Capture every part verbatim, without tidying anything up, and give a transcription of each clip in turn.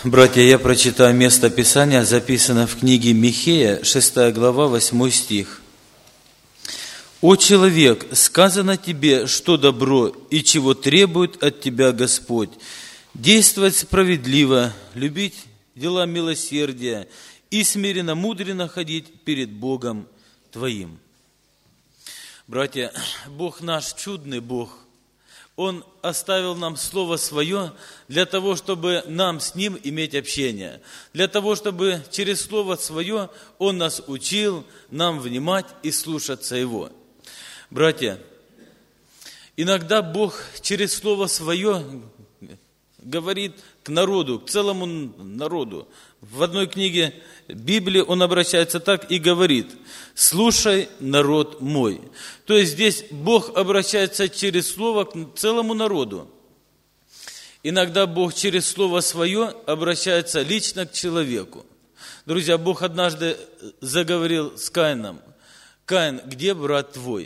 Братья, я прочитаю место Писания, записано в книге Михея, шестая глава, восьмой стих. «О человек, сказано тебе, что добро и чего требует от тебя Господь, действовать справедливо, любить дела милосердия и смиренно, мудренно ходить перед Богом твоим». Братья, Бог наш чудный Бог. Он оставил нам Слово Свое для того, чтобы нам с Ним иметь общение. Для того, чтобы через Слово Свое Он нас учил нам внимать и слушаться Его. Братья, иногда Бог через Слово Свое говорит к народу, к целому народу. В одной книге Библии Он обращается так и говорит: «Слушай, народ мой». То есть здесь Бог обращается через Слово к целому народу. Иногда Бог через Слово Свое обращается лично к человеку. Друзья, Бог однажды заговорил с Каином: «Каин, где брат твой?»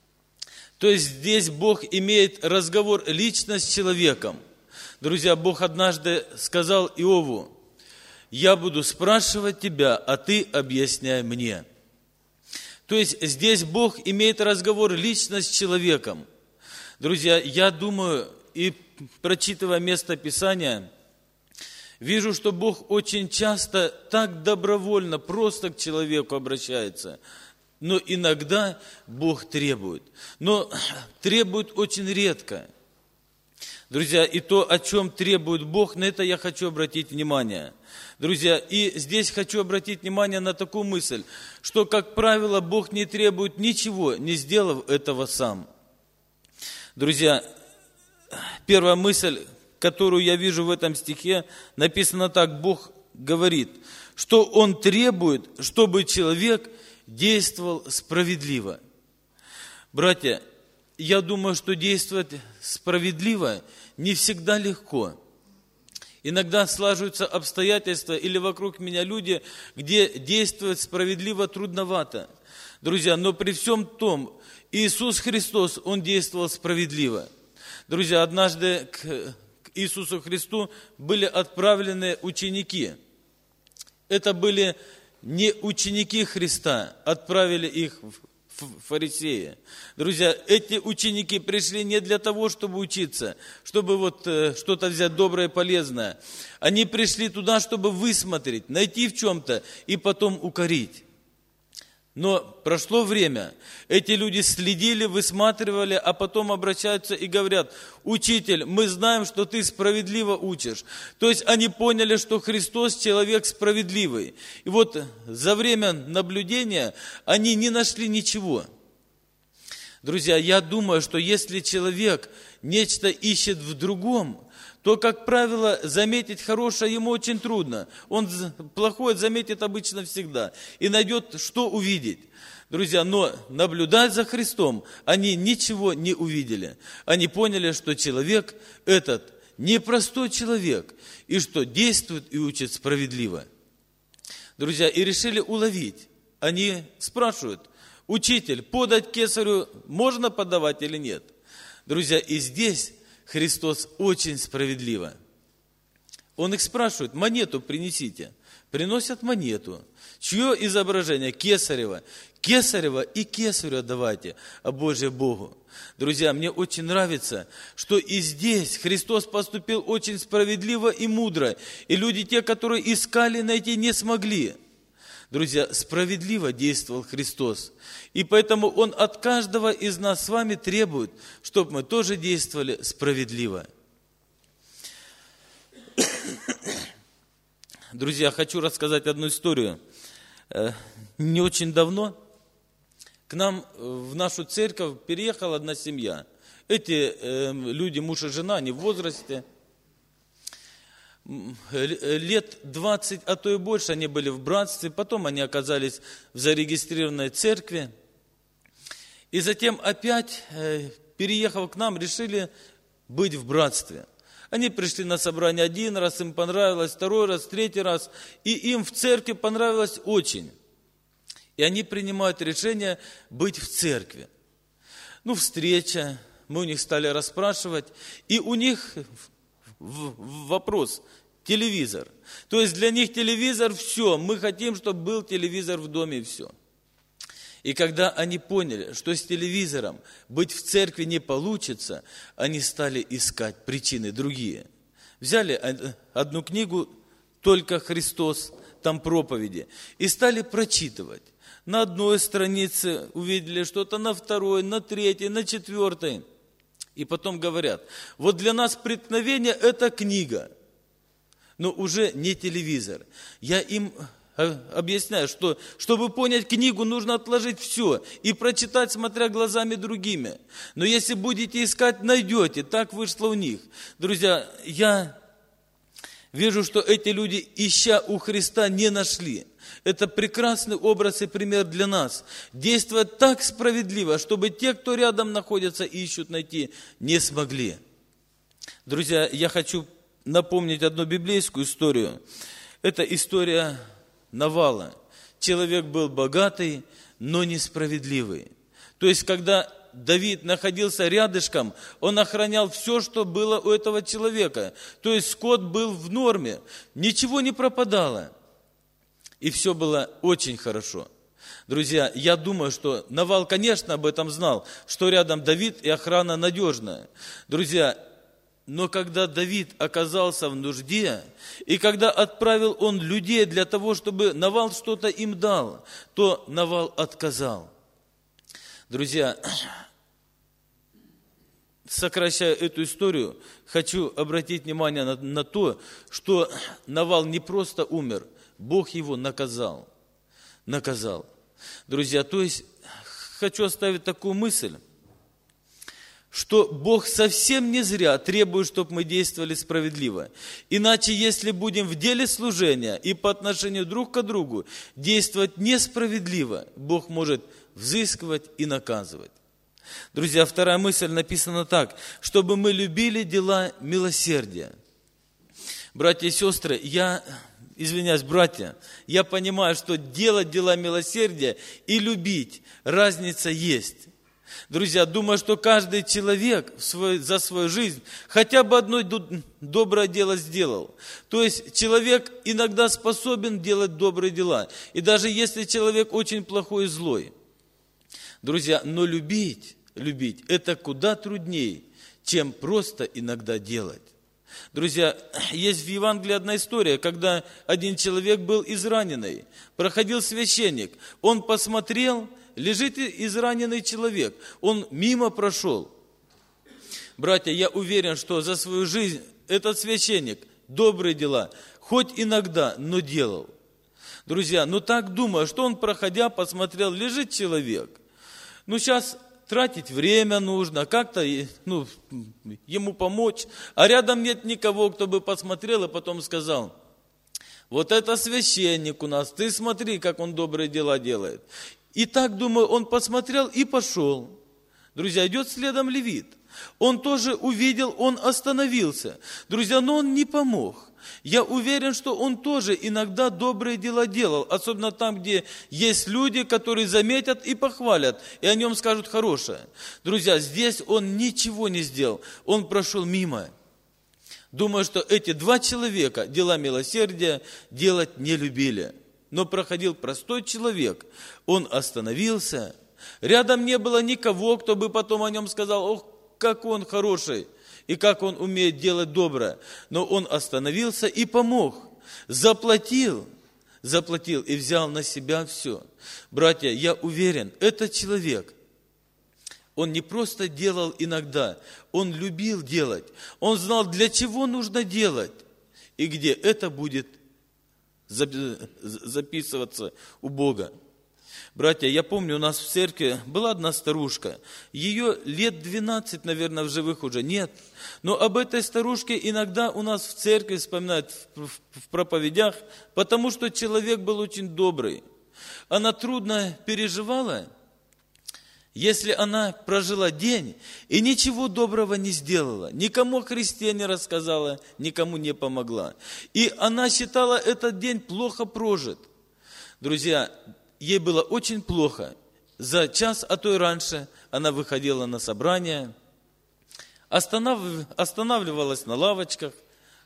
То есть здесь Бог имеет разговор лично с человеком. Друзья, Бог однажды сказал Иову: «Я буду спрашивать тебя, а ты объясняй мне». То есть здесь Бог имеет разговор лично с человеком. Друзья, я думаю, и прочитывая место Писания, вижу, что Бог очень часто так добровольно, просто к человеку обращается. Но иногда Бог требует. Но требует очень редко. Друзья, и то, о чем требует Бог, на это я хочу обратить внимание. Друзья, и здесь хочу обратить внимание на такую мысль, что, как правило, Бог не требует ничего, не сделав этого сам. Друзья, первая мысль, которую я вижу в этом стихе, написано так: Бог говорит, что Он требует, чтобы человек действовал справедливо. Братья, я думаю, что действовать справедливо не всегда легко. Иногда слаживаются обстоятельства или вокруг меня люди, где действовать справедливо трудновато. Друзья, но при всем том, Иисус Христос, Он действовал справедливо. Друзья, однажды к Иисусу Христу были отправлены ученики. Это были не ученики Христа, отправили их в фарисеи. Друзья, эти ученики пришли не для того, чтобы учиться, чтобы вот э, что-то взять доброе и полезное. Они пришли туда, чтобы высмотреть, найти в чем-то и потом укорить. Но прошло время, эти люди следили, высматривали, а потом обращаются и говорят: «Учитель, мы знаем, что ты справедливо учишь». То есть они поняли, что Христос человек справедливый. И вот за время наблюдения они не нашли ничего. Друзья, я думаю, что если человек нечто ищет в другом, то, как правило, заметить хорошее ему очень трудно. Он плохое заметит обычно всегда и найдет, что увидеть. Друзья, но наблюдать за Христом они ничего не увидели. Они поняли, что человек этот непростой человек, и что действует и учит справедливо. Друзья, и решили уловить. Они спрашивают: «Учитель, подать кесарю можно подавать или нет?» Друзья, и здесь Христос очень справедливо. Он их спрашивает: «Монету принесите». Приносят монету. Чье изображение? Кесарева. Кесарева и кесарю отдавайте, а Божие Богу. Друзья, мне очень нравится, что и здесь Христос поступил очень справедливо и мудро. И люди, те, которые искали, найти не смогли. Друзья, справедливо действовал Христос. И поэтому Он от каждого из нас с вами требует, чтобы мы тоже действовали справедливо. Друзья, хочу рассказать одну историю. Не очень давно к нам в нашу церковь переехала одна семья. Эти люди, муж и жена, они в возрасте. Лет двадцать, а то и больше они были в братстве, потом они оказались в зарегистрированной церкви. И затем опять, переехав к нам, решили быть в братстве. Они пришли на собрание один раз, им понравилось, второй раз, третий раз, и им в церкви понравилось очень. И они принимают решение быть в церкви. Ну, встреча, мы у них стали расспрашивать, и у них вопрос: телевизор. То есть для них телевизор – все. Мы хотим, чтобы был телевизор в доме, и все. И когда они поняли, что с телевизором быть в церкви не получится, они стали искать причины другие. Взяли одну книгу «Только Христос», там проповеди, и стали прочитывать. На одной странице увидели что-то, на второй, на третьей, на четвертой. И потом говорят, вот для нас преткновение – это книга, но уже не телевизор. Я им объясняю, что чтобы понять книгу, нужно отложить все и прочитать, смотря глазами другими. Но если будете искать, найдете. Так вышло у них. Друзья, я вижу, что эти люди, ища у Христа, не нашли. Это прекрасный образ и пример для нас. Действовать так справедливо, чтобы те, кто рядом находятся и ищут найти, не смогли. Друзья, я хочу напомнить одну библейскую историю. Это история Навала. Человек был богатый, но несправедливый. То есть, когда Давид находился рядышком, он охранял все, что было у этого человека. То есть, скот был в норме, ничего не пропадало. И все было очень хорошо. Друзья, я думаю, что Навал, конечно, об этом знал, что рядом Давид и охрана надежная. Друзья, но когда Давид оказался в нужде, и когда отправил он людей для того, чтобы Навал что-то им дал, то Навал отказал. Друзья, сокращая эту историю, хочу обратить внимание на, на то, что Навал не просто умер, Бог его наказал. Наказал. Друзья, то есть хочу оставить такую мысль, что Бог совсем не зря требует, чтобы мы действовали справедливо. Иначе, если будем в деле служения и по отношению друг к другу действовать несправедливо, Бог может взыскивать и наказывать. Друзья, вторая мысль написана так, чтобы мы любили дела милосердия. Братья и сестры, я, извиняюсь, братья, я понимаю, что делать дела милосердия и любить, разница есть. Друзья, думаю, что каждый человек в свой, за свою жизнь хотя бы одно доброе дело сделал. То есть человек иногда способен делать добрые дела. И даже если человек очень плохой и злой. Друзья, но любить, любить, это куда труднее, чем просто иногда делать. Друзья, есть в Евангелии одна история, когда один человек был израненный, проходил священник, он посмотрел, лежит израненный человек, он мимо прошел. Братья, я уверен, что за свою жизнь этот священник добрые дела, хоть иногда, но делал. Друзья, ну так думаю, что он, проходя, посмотрел, лежит человек. Ну сейчас тратить время нужно, как-то ну, ему помочь. А рядом нет никого, кто бы посмотрел и потом сказал, вот это священник у нас, ты смотри, как он добрые дела делает. И так, думаю, он посмотрел и пошел. Друзья, идет следом левит. Он тоже увидел, он остановился. Друзья, но он не помог. Я уверен, что он тоже иногда добрые дела делал. Особенно там, где есть люди, которые заметят и похвалят. И о нем скажут хорошее. Друзья, здесь он ничего не сделал. Он прошел мимо. Думаю, что эти два человека дела милосердия делать не любили. Но проходил простой человек, он остановился, рядом не было никого, кто бы потом о нем сказал, ох, как он хороший, и как он умеет делать доброе. Но он остановился и помог, заплатил, заплатил и взял на себя все. Братья, я уверен, этот человек, он не просто делал иногда, он любил делать, он знал, для чего нужно делать, и где это будет записываться у Бога. Братья, я помню, у нас в церкви была одна старушка. Ее лет двенадцать, наверное, в живых уже нет. Но об этой старушке иногда у нас в церкви вспоминают в проповедях, потому что человек был очень добрый. Она трудно переживала, если она прожила день и ничего доброго не сделала, никому о Христе не рассказала, никому не помогла. И она считала этот день плохо прожит. Друзья, ей было очень плохо. За час, а то и раньше, она выходила на собрание, останавливалась на лавочках,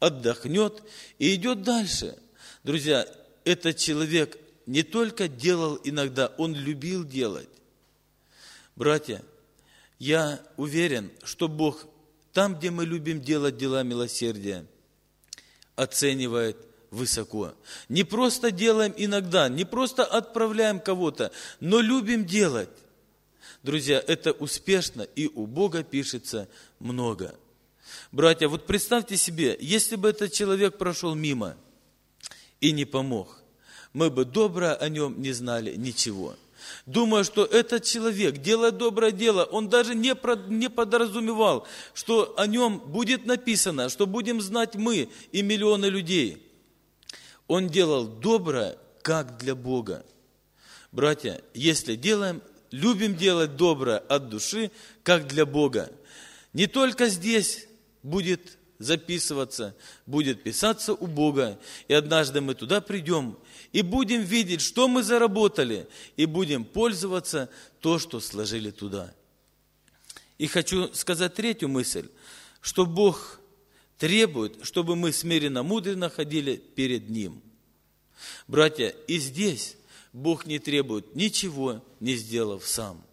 отдохнет и идет дальше. Друзья, этот человек не только делал иногда, он любил делать. Братья, я уверен, что Бог там, где мы любим делать дела милосердия, оценивает высоко. Не просто делаем иногда, не просто отправляем кого-то, но любим делать. Друзья, это успешно, и у Бога пишется много. Братья, вот представьте себе, если бы этот человек прошел мимо и не помог, мы бы добро о нем не знали ничего. Думаю, что этот человек, делая доброе дело, он даже не, про, не подразумевал, что о нем будет написано, что будем знать мы и миллионы людей. Он делал доброе, как для Бога. Братья, если делаем, любим делать доброе от души, как для Бога, не только здесь будет записываться, будет писаться у Бога, и однажды мы туда придем, и будем видеть, что мы заработали, и будем пользоваться то, что сложили туда. И хочу сказать третью мысль, что Бог требует, чтобы мы смиренно мудренно ходили перед Ним. Братья, и здесь Бог не требует ничего, не сделав сам.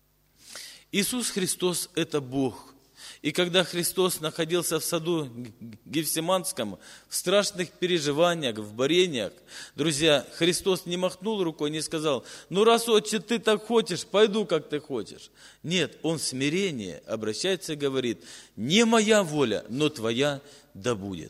Иисус Христос – это Бог. И когда Христос находился в саду Гефсиманском, в страшных переживаниях, в борениях, друзья, Христос не махнул рукой, не сказал: ну раз, Отче, ты так хочешь, пойду, как ты хочешь. Нет, Он в смирении обращается и говорит: не моя воля, но твоя да будет.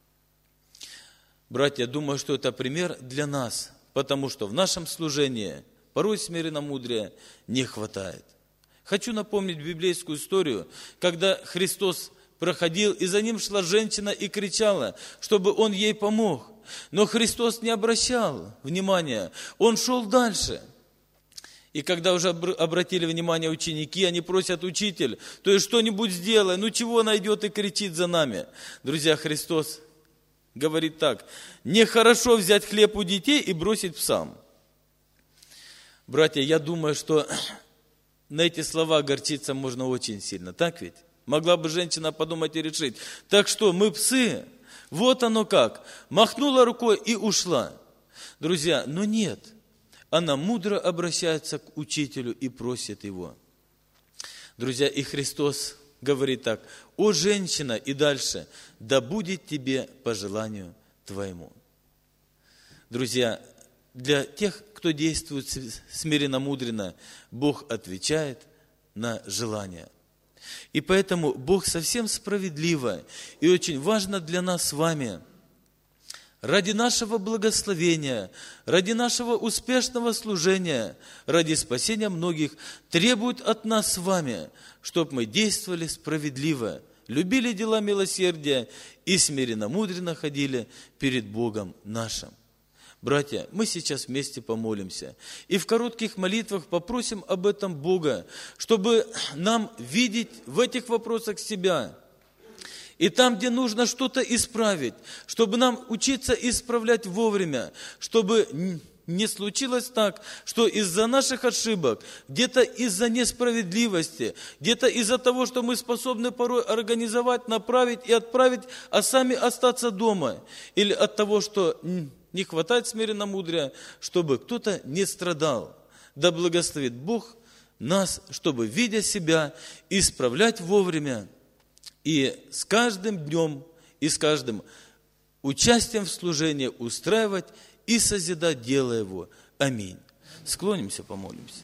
Братья, думаю, что это пример для нас, потому что в нашем служении порой смиренно-мудрия не хватает. Хочу напомнить библейскую историю, когда Христос проходил, и за Ним шла женщина и кричала, чтобы Он ей помог. Но Христос не обращал внимания, Он шел дальше. И когда уже обратили внимание ученики, они просят: учитель, то есть что-нибудь сделай, ну чего она идет и кричит за нами? Друзья, Христос говорит так: нехорошо взять хлеб у детей и бросить псам. Братья, я думаю, что на эти слова огорчиться можно очень сильно, так ведь? Могла бы женщина подумать и решить: так что, мы псы? Вот оно как. Махнула рукой и ушла. Друзья, но нет. Она мудро обращается к учителю и просит его. Друзья, и Христос говорит так: о, женщина, и дальше, да будет тебе по желанию твоему. Друзья, для тех, кто действует смиренно-мудренно, Бог отвечает на желания. И поэтому Бог совсем справедливо и очень важно для нас с вами, ради нашего благословения, ради нашего успешного служения, ради спасения многих, требует от нас с вами, чтобы мы действовали справедливо, любили дела милосердия и смиренно-мудренно ходили перед Богом нашим. Братья, мы сейчас вместе помолимся и в коротких молитвах попросим об этом Бога, чтобы нам видеть в этих вопросах себя. И там, где нужно что-то исправить, чтобы нам учиться исправлять вовремя, чтобы не случилось так, что из-за наших ошибок, где-то из-за несправедливости, где-то из-за того, что мы способны порой организовать, направить и отправить, а сами остаться дома, или от того, что не хватает смиренно-мудрия, чтобы кто-то не страдал. Да благословит Бог нас, чтобы, видя себя, исправлять вовремя и с каждым днем, и с каждым участием в служении устраивать и созидать дело Его. Аминь. Склонимся, помолимся.